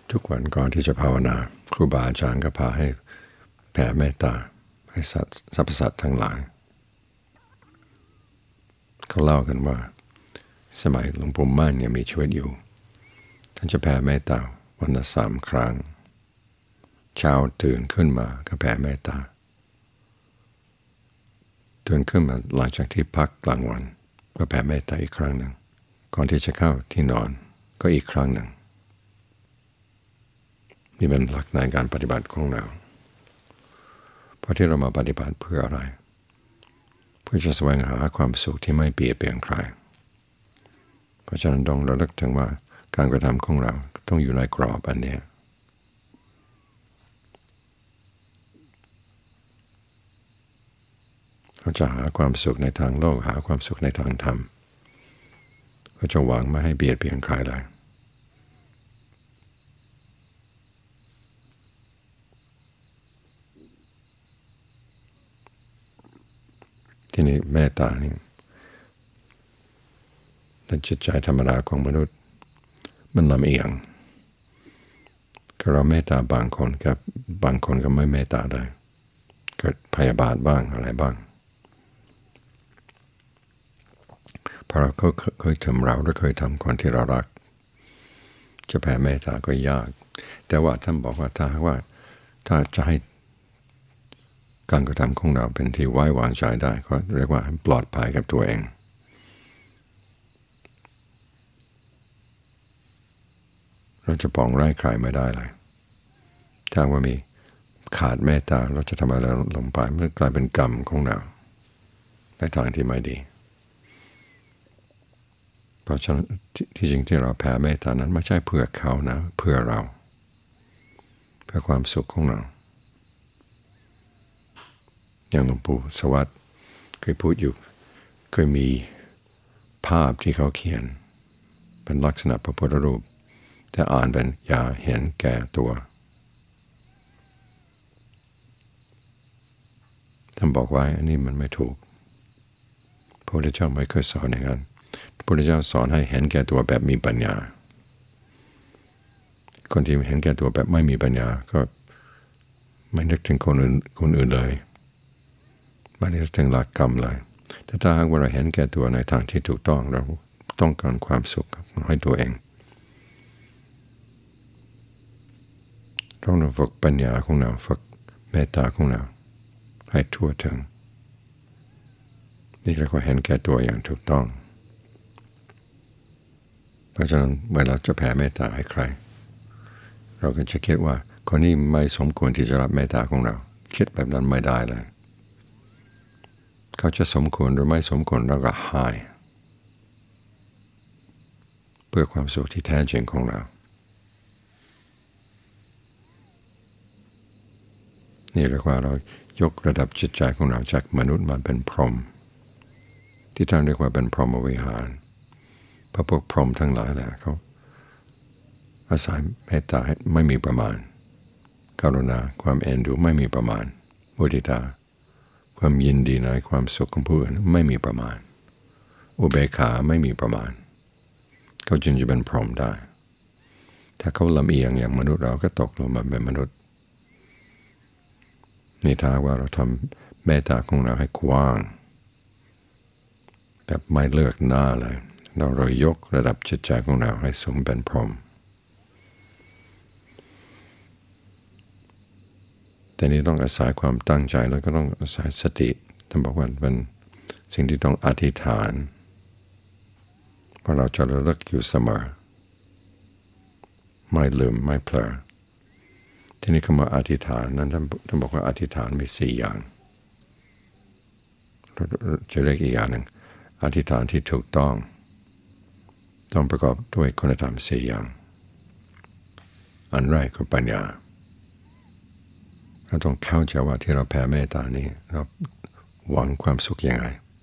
ทุกวันก่อนที่จะภาวนาครูบาอาจารย์ก็พาให้แผ่เมตตาให้สรรพสัตว์ทั้งหลายเขาเล่ากันว่าสมัยหลวงปู่มั่นยังมีชีวิตอยู่ท่านจะแผ่เมตตาวันละ3 ครั้งเช้าตื่นขึ้นมาก็แผ่เมตตาตื่นขึ้นมาหลังจากที่พักกลางวันก็แผ่เมตตาอีกครั้งหนึ่งก่อนที่จะเข้าที่นอนก็อีกครั้งหนึ่งนี่เป็นหลักในการปฏิบัติของเราเพราะที่เรามาปฏิบัติเพื่ออะไรเพื่อจะแสวงหาความสุขที่ไม่เบียดเบียนใครเพราะฉะนั้นต้องระลึกถึงว่าการกระทำของเราต้องอยู่ในกรอบอันนี้เราจะหาความสุขในทางโลกหาความสุขในทางธรรมก็จะหวังไม่ให้เบียดเบียนใครเลยทีนี้เมตตานี่ในจิตใจธรรมดาของมนุษย์มันลำเอียงก็เราเมตตาบางคนกับบางคนก็ไม่เมตตาได้เกิดพยาบาทบ้างอะไรบ้างเพราะเราเคยทำเราหรือเคยทำคนที่เรารักจะแผ่เมตตาก็ยากแต่ว่าท่านบอกว่าถ้าจะให้การกระทำของเราเป็นที่ไว้วางใจได้ก็เรียกว่าปลอดภัยกับตัวเองเราจะปองร้ายใครไม่ได้เลยถ้าว่ามีขาดเมตตาเราจะทำอะไรลงไปมันกลายเป็นกรรมของเราในทางที่ไม่ดีเพราะฉะนั้นที่จริงที่เราแผ่เมตตานั้นไม่ใช่เพื่อเขานะเพื่อเราเพื่อความสุขของเราอย่างหลวงปู่สวัสดิ์เคยพูดอยู่เคยมีภาพที่เขาเขียนเป็นลักษณะพระพุทธรูปแต่อ่านเป็นอย่าเห็นแก่ตัวท่านบอกไว้อันนี้มันไม่ถูกพระพุทธเจ้าไม่เคยสอนอย่างนั้นพระพุทธเจ้าสอนให้เห็นแก่ตัวแบบมีปัญญาคนที่เห็นแก่ตัวแบบไม่มีปัญญาก็ไม่นึกถึงคนอื่นเลยไม่ได้ถึงหลักกรรมเลยแต่ถ้าหากว่าเราเห็นแก่ตัวในทางที่ถูกต้องเราต้องการความสุขให้ตัวเองต้องฝึกปัญญาของเราฝึกเมตตาของเราให้ทั่วถึงนี่เรียกว่าเห็นแก่ตัวอย่างถูกต้องเพราะฉะนั้นเมื่อเราจะแผ่เมตตาให้ใครเราก็จะคิดว่าคนนี้ไม่สมควรที่จะรับเมตตาของเราคิดแบบนั้นไม่ได้เลยเขาจะสมควรหรือไม่สมควรเราก็ให้เพื่อความสุขที่แท้จริงของเรานี่เรียกว่าเรายกระดับจิตใจของเราจากมนุษย์มาเป็นพรหมที่ท่านเรียกว่าเป็นพรหมวิหารพระพวกพรหมทั้งหลายแหละเขาอาศัยเมตตาให้ไม่มีประมาณกรุณาความเอ็นดูไม่มีประมาณมุทิตาความยินดีในความสุขของผู้อื่นไม่มีประมาณอุเบกขาไม่มีประมาณเขาจึงจะเป็นพรหมได้ถ้าเขาลำเอียงอย่างมนุษย์เราก็ตกลงมาเป็นมนุษย์นี่ถ้าว่าเราทำเมตตาของเราให้กว้างแบบไม่เลือกหน้าเลยเรายกระดับจิตใจของเราให้สมเป็นพรหมแต่นี้ต้องอาศัยความตั้งใจแล้วก็ต้องอาศัยสติท่านบอกว่าเป็นสิ่งที่ต้องอธิษฐานเพราะเราจะระลึกอยู่เสมอไม่ลืมไม่เผลอทีนี้คำว่าอธิษฐานนั้นท่านบอกว่าอธิษฐานมี4 อย่างจะเรียกอีกอย่างหนึ่งอธิษฐานที่ถูกต้องประกอบด้วยคุณธรรม4 อย่างอันแรกคือปัญญาเราต้องเข้าใจว่าที่เราแผ่เมตตานี้เราหวังความสุขยังไง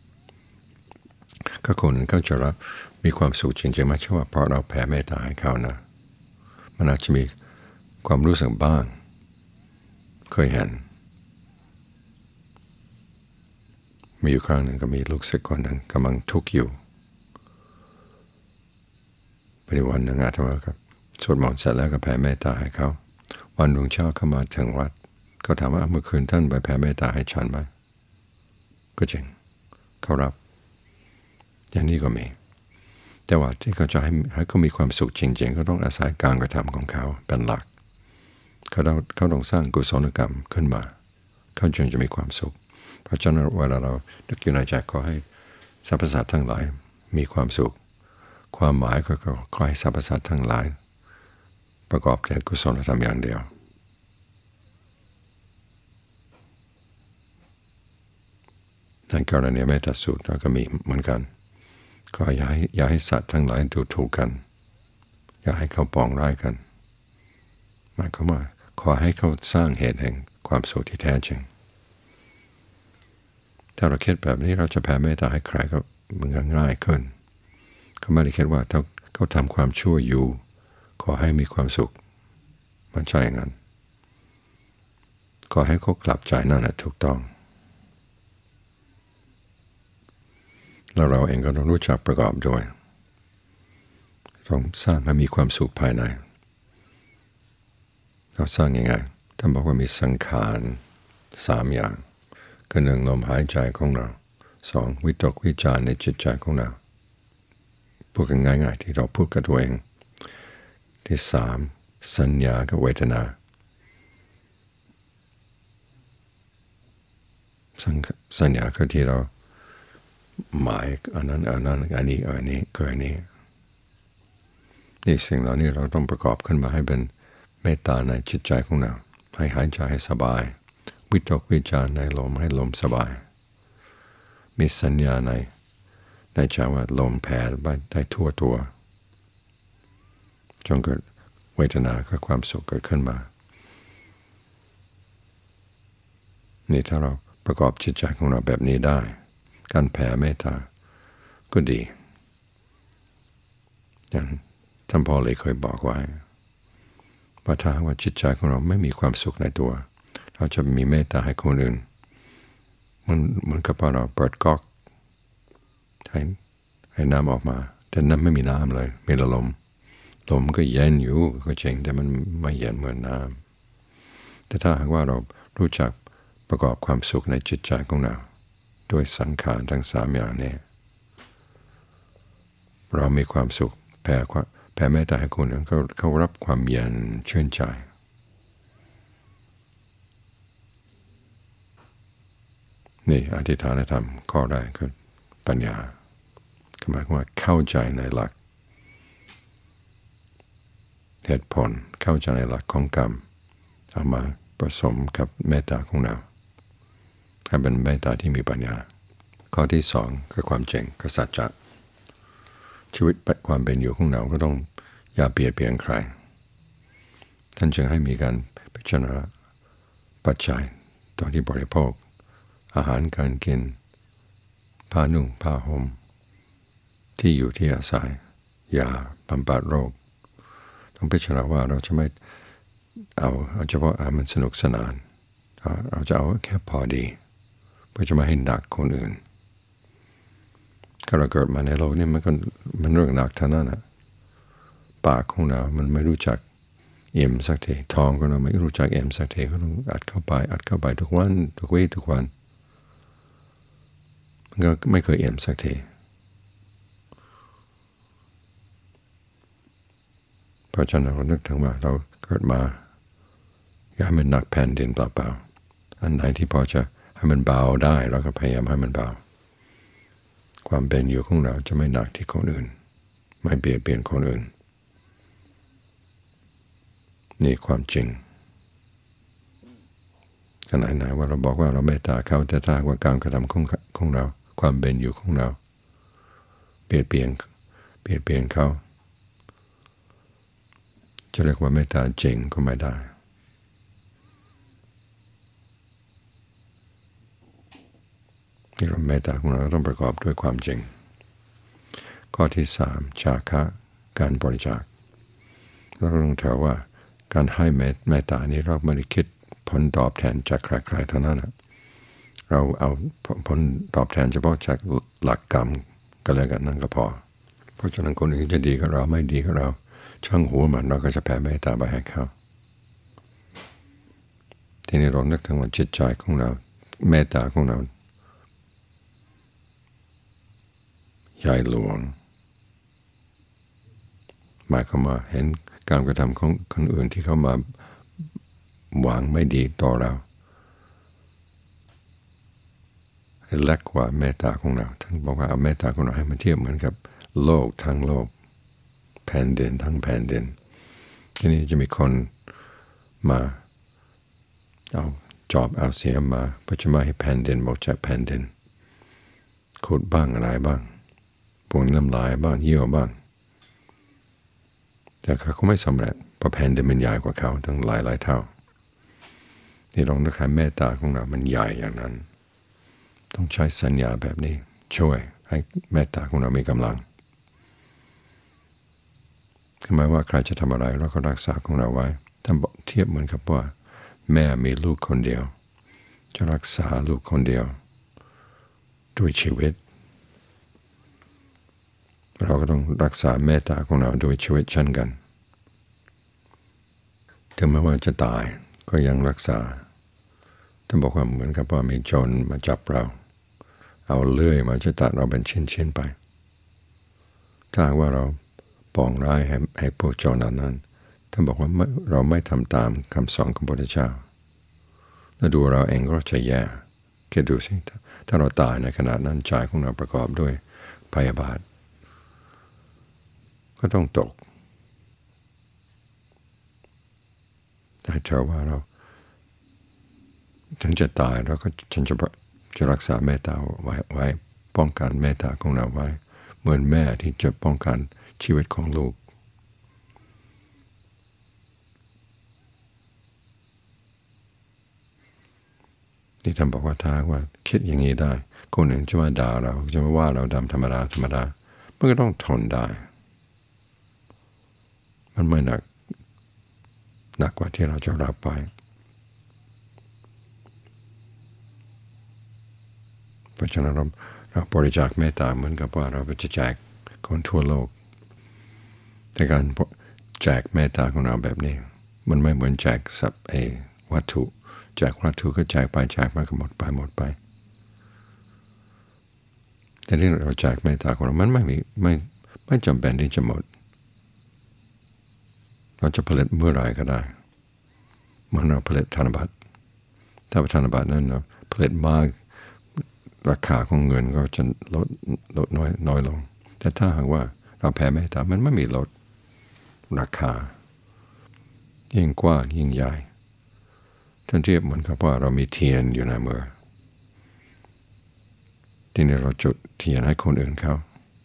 ก็คนนั้นเขาจะรับมีความสุขจริงๆไม่ใช่ว่าเพราะเราแผ่เมตตาให้เขานะมันอาจจะมีความรู้สึกบ้างเคยเห็นมีอยู่ครั้งหนึ่งก็มีลูกศิษย์คนหนึ่งกำลังทุกข์อยู่ปฏิวันหนึ่งอาตมาครับสวดมนต์เสร็จแล้วก็แผ่เมตตาให้เขาวันรุ่งเช้าเข้ามาถึงวัดเขาถามว่าเมื่อคืนท่านไปแผ่เมตตาให้ฉันไหมก็จริงเขารับอย่างนี้ก็มีแต่ว่าที่เขาจะให้เขามีความสุขจริงๆก็ต้องอาศัยการกระทำของเขาเป็นหลักเขาต้องสร้างกุศลกรรมขึ้นมาเขาจึงจะมีความสุขเพราะฉะนั้นเวลาเรานึกอยู่ในใจขอให้สรรพสัตว์ทั้งหลายมีความสุขความหมายก็ขอให้สรรพสัตว์ทั้งหลายประกอบแต่กุศลธรรมอย่างเดียวในกรณีเมตตาสูตรเราก็มีเหมือนกันก็อย่าให้สัตว์ทั้งหลายดูถูกกันอย่าให้เขาปองร้ายกันหมายความว่าขอให้เขาสร้างเหตุแห่งความสุขที่แท้จริงถ้าเราคิดแบบนี้เราจะแผ่เมตตาให้ใครก็มันง่ายขึ้นเขาไม่ได้คิดว่าถ้าเขาทำความชั่วอยู่ขอให้มีความสุขมันใช่อย่างนั้นขอให้เขากลับใจนั่นแหละถูกต้องแล้วเราเองก็ต้องรู้จักประกอบด้วยต้องสร้างให้มีความสุขภายในเราสร้างยังไงท่านบอกว่ามีสังขาร3อย่างคือ1ลมหายใจของเรา2วิตกวิจารในจิตใจของเราพูดกันง่ายๆที่เราพูดกับตัวเองที่3สัญญากับเวทนาสัญญาคือที่เราหมายอันนั้นอันนี้อันนี้คืออันนี้นี่สิ่งเหล่านี้เราต้องประกอบขึ้นมาให้เป็นเมตตาในจิตใจของเราให้หายใจให้สบายวิตกวิจารในลมให้ลมสบายมีสัญญาในใจว่าลมแผ่ไปได้ทั่วตัวจนเกิดเวทนาคือความสุขเกิดขึ้นมานี่ถ้าเราประกอบจิตใจของเราแบบนี้ได้การแผ่เมตตาก็ดีอย่างท่านพ่อเลยเคยบอกไว้ว่าถ้าว่าจิตใจของเราไม่มีความสุขในตัวเราจะมีเมตตาให้คนอื่นมันกับเราเปิดก๊อกให้น้ำออกมาแต่น้ำไม่มีน้ำเลยมีแต่ลมก็เย็นอยู่ก็จริงแต่มันไม่เย็นเหมือนน้ำแต่ถ้าหากว่าเรารู้จักประกอบความสุขในจิตใจของเราด้วยสังขารทั้ง3อย่างนี้เรามีความสุขแผ่เมตตาให้คนอื่นเขารับความเย็นชื่นใจนี่อธิษฐานธรรมข้อแรกคือปัญญาหมายความว่าเข้าใจในหลักเหตุผลเข้าใจในหลักของกรรมเอามาผสมกับเมตตาของเราให้เป็นเมตตาที่มีปัญญาข้อที่2คือความจริงคือสัจจะชีวิตความเป็นอยู่ของเราก็ต้องอย่าเบียดเบียนใครท่านจึงให้มีการพิจารณาปัจจัยตอนที่บริโภคอาหารการกินผ้านุ่งผ้าห่มที่อยู่ที่อาศัยยาบำบัดโรคต้องพิจารณาว่าเราจะไม่เอาเฉพาะมันสนุกสนานเราจะเอาแค่พอดีเพื่อจะไม่ให้หนักคนอื่นก็เราเกิดมาในโลกนี้มันเรื่องหนักเท่านั้นนะปากของเรามันไม่รู้จักเอ็มสักทีท้องของเราไม่รู้จักเอ็มสักทีก็ต้องอัดเข้าไปทุกวันทุกวี่ทุกวันมันก็ไม่เคยเอ็มสักทีเพราะฉะนั้นเรานึกถึงว่าเราเกิดมาอย่าให้มันหนักแผ่นดินเปล่าๆอันไหนที่พอจะให้มันเบาได้เราก็พยายามให้มันเบาความเป็นอยู่ของเราจะไม่หนักที่คนอื่นไม่เบียดเบียนคนอื่นนี่ความจริงขนาดไหนว่าเราบอกว่าเราเมตตาเขาแต่ถ้าว่าการกระทำของเราความเป็นอยู่ของเราเบียดเบียนเขาจะเรียกว่าเมตตาจริงก็ไม่ได้ที่เราเมตตาของเราต้องประกอบด้วยความจริงข้อที่3จาคะการบริจาคเราต้องถือว่าการให้เมตตานี้เราไม่ได้คิดผลตอบแทนจากใครๆเท่านั้นเราเอาผลตอบแทนเฉพาะจากหลักกรรมก็แล้วกันนั่นก็พอเพราะฉะนั้นคนอื่นจะดีกับเราไม่ดีกับเราช่างหัวมันเราก็จะแผ่เมตตาไปให้เขาทีนี้เรานึกถึงว่าจิตใจของเราเมตตาของเราใหญ่หลวงหมายความว่าเห็นการกระทำของคนอื่นที่เขามาหวังไม่ดีต่อเราให้เล็กกว่าเมตตาของเราท่านบอกว่าเอาเมตตาของเราให้มันเทียบเหมือนกับโลกทั้งโลกแผ่นดินทั้งแผ่นดินทีนี้จะมีคนมาเอาจอบเอาเสียมมาเพื่อจะมาให้แผ่นดินบอกจากแผ่นดินขุดบ้างอะไรบ้างปวงน้ำลายบ้างเยี่ยวบ้างแต่เขาไม่สำเร็จเพราะแผ่นดินมันใหญ่กว่าเขาทั้งหลายเท่าที่ลองนึกให้เมตตาของเรามันใหญ่อย่างนั้นต้องใช้สัญญาแบบนี้ช่วยให้เมตตาของเรามีกำลังคือหมายว่าใครจะทำอะไรเราก็รักษาของเราไว้ท่านบอกเทียบเหมือนกับว่าแม่มีลูกคนเดียวจะรักษาลูกคนเดียวด้วยชีวิตเราก็ต้องรักษาเมตตาของเราด้วยชีวิตเช่นกันถึงแม้ว่าจะตายก็ยังรักษาท่านบอกว่าเหมือนกับว่ามีโจรมาจับเราเอาเลื่อยมาจะตัดเราเป็นชิ้นๆไปถ้าว่าเราปองร้ายให้พวกโจรนั้นท่านบอกว่าเราไม่ทำตามคำสอนของพระพุทธเจ้าแล้วดูเราเองก็จะแย่คิดดูสิถ้าเราตายในขณะนั้นใจของเราประกอบด้วยพยาบาทก็ต้องตกแต่เธอว่าเราถึงจะตายเราก็ฉันจะรักษาเมตตาไว้ป้องกันเมตตาของเราไว้เหมือนแม่ที่จะป้องกันชีวิตของลูกที่ท่านบอกว่าถ้าว่าคิดอย่างนี้ได้คนอื่นจะมาด่าเราจะมาว่าเราดำธรรมดามันก็ต้องทนได้มันไม่หนักกว่าที่เราจะรับไปเพราะฉะนั้นเราบริจาคเมตตาเหมือนกับว่าเราจะแจกคนทั่วโลกแต่การแจกเมตตาของเราแบบนี้มันไม่เหมือนแจกวัตถุแจกวัตถุก็แจกไปก็หมดไปแต่ที่เราแจกเมตตาของเรามันไม่จำเป็นที่จะหมดเราจะผลิตเมื่อไรก็ได้เมื่อเราผลิตธนบัตรถ้าธนบัตรนั้นเราผลิตมากราคาของเงินก็จะลดน้อยลงแต่ถ้าหากว่าเราแผ่เมตตามันไม่มีลดราคายิ่งกว้างยิ่งใหญ่ท่านเทียบเหมือนกับว่าเรามีเทียนอยู่ในมือทีนี้เราจุดเทียนให้คนอื่นเขา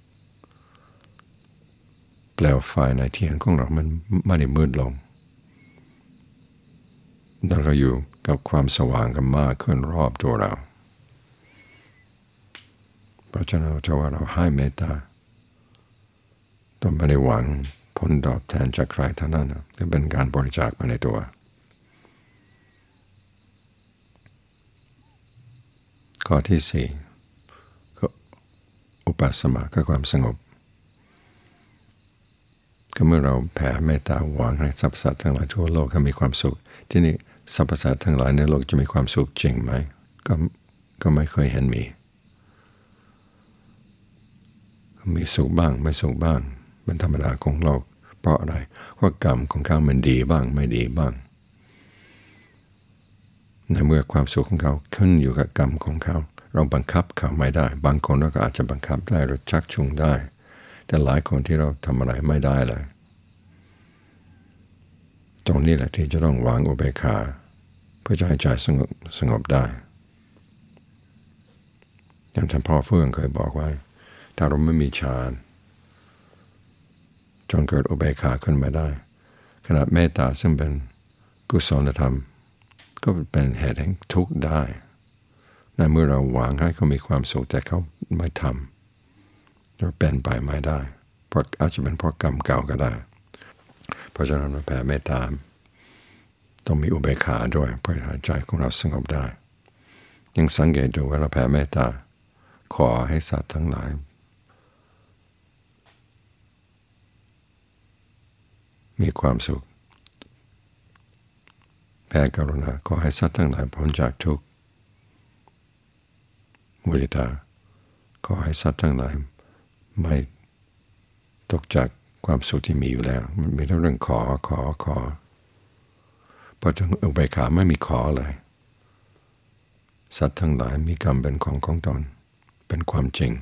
เปลวไฟในเทียนของเรามันไม่ได้มืดลงเราก็อยู่กับความสว่างกันมากขึ้นรอบตัวเราเพราะฉะนั้นเราจะว่าเราให้เมตตาต้องไม่ได้หวังผลตอบแทนจากใครเท่านั้นจะเป็นการบริจาคมาในตัวข้อที่สี่ก็อุปสมะคือความสงบก็เมื่อเราแผ่เมตตาหวังให้สรรพสัตว์ทั้งหลายทั่วโลกเขามีความสุขที่นี่สรรพสัตว์ทั้งหลายในโลกจะมีความสุขจริงไหมก็ไม่เคยเห็นมีสุขบ้างไม่สุขบ้างเป็นธรรมดาของโลกเพราะอะไรเพราะกรรมของเขามันดีบ้างไม่ดีบ้างในเมื่อความสุขของเขาขึ้นอยู่กับกรรมของเขาเราบังคับเขาไม่ได้บางคนเราก็อาจจะบังคับได้หรือชักจูงได้แต่หลายคนที่เราทำอะไรไม่ได้เลยตรงนี้แหละที่จะต้องวางอุเบกขาเพื่อจะให้ใจสงบได้อย่างท่านพ่อเฟื่องเคยบอกไว้ถ้าเราไม่มีฌานจนเกิดอุเบกขาขึ้นมาได้ขณะเมตตาซึ่งเป็นกุศลธรรมก็เป็นเหตุแห่งทุกข์ได้ในเมื่อเราหวังให้เขามีความสุขแต่เขาไม่ทำเราเป็นไปไม่ได้เพราะอาจจะเป็นเพราะกรรมเก่าก็ได้เพราะฉะนั้นเราแผ่เมตตาต้องมีอุเบกขาด้วยเพื่อให้ใจของเราสงบได้ยังสังเกตดูว่าเราแผ่เมตตาขอให้สัตว์ทั้งหลายมีความสุขแผ่กรุณาขอให้สัตว์ทั้งหลายพ้นจากทุกข์มุทิตาขอให้สัตว์ทั้งหลายไม่ตกจากความสุขที่มีอยู่แล้วมันมีเรื่องขอพอถึงอุเบกขาไม่มีขอเลยสัตว์ทั้งหลายมีกรรมเป็นของตนเป็นความจริง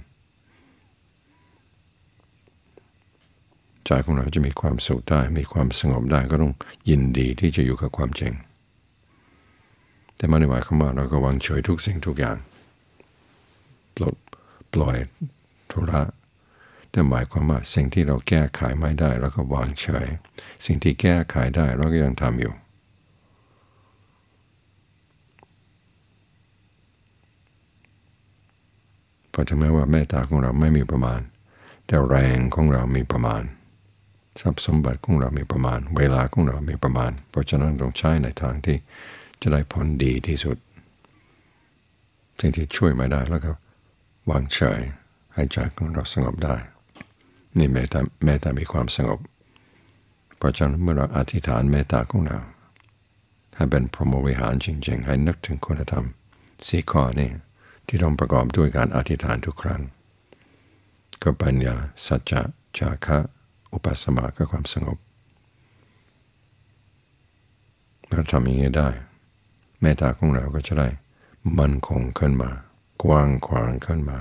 ใจของเราจะมีความสุขได้มีความสงบได้ก็ต้องยินดีที่จะอยู่กับความจริงแต่ไม่ได้หมายความว่าเราก็วางเฉยทุกสิ่งทุกอย่างปล่อยธุระแต่หมายความว่าสิ่งที่เราแก้ไขไม่ได้เราก็วางเฉยสิ่งที่แก้ไขได้เราก็ยังทำอยู่เพราะถึงแม้ว่าเมตตาของเราไม่มีประมาณแต่แรงของเรามีประมาณทรัพย์สมบัติของเรามีประมาณเวลาของเรามีประมาณเพราะฉะนั้นต้องใช้ในทางที่จะได้ผลดีที่สุดสิ่งที่ช่วยไม่ได้แล้วก็วางเฉยให้ใจของเราสงบได้นี่เมตตามีความสงบเพราะฉะนั้นเมื่อเราอธิษฐานเมตตาของเราให้เป็นพรหมวิหารจริงๆให้นึกถึงคุณธรรม4 ข้อนี้ที่ต้องประกอบด้วยการอธิษฐานทุกครั้งก็ปัญญาสัจจะจาคะอุปสมาก็ความสงบเราทำอย่างนี้ได้เมตตาของเราก็จะได้มั่นคงขึ้นมากว้างขวางขึ้นมา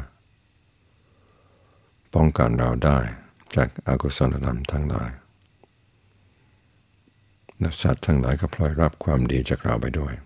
ป้องกันเราได้จากอกุศลธรรมทั้งหลายและสัตว์ทั้งหลายก็พลอยรับความดีจากเราไปด้วย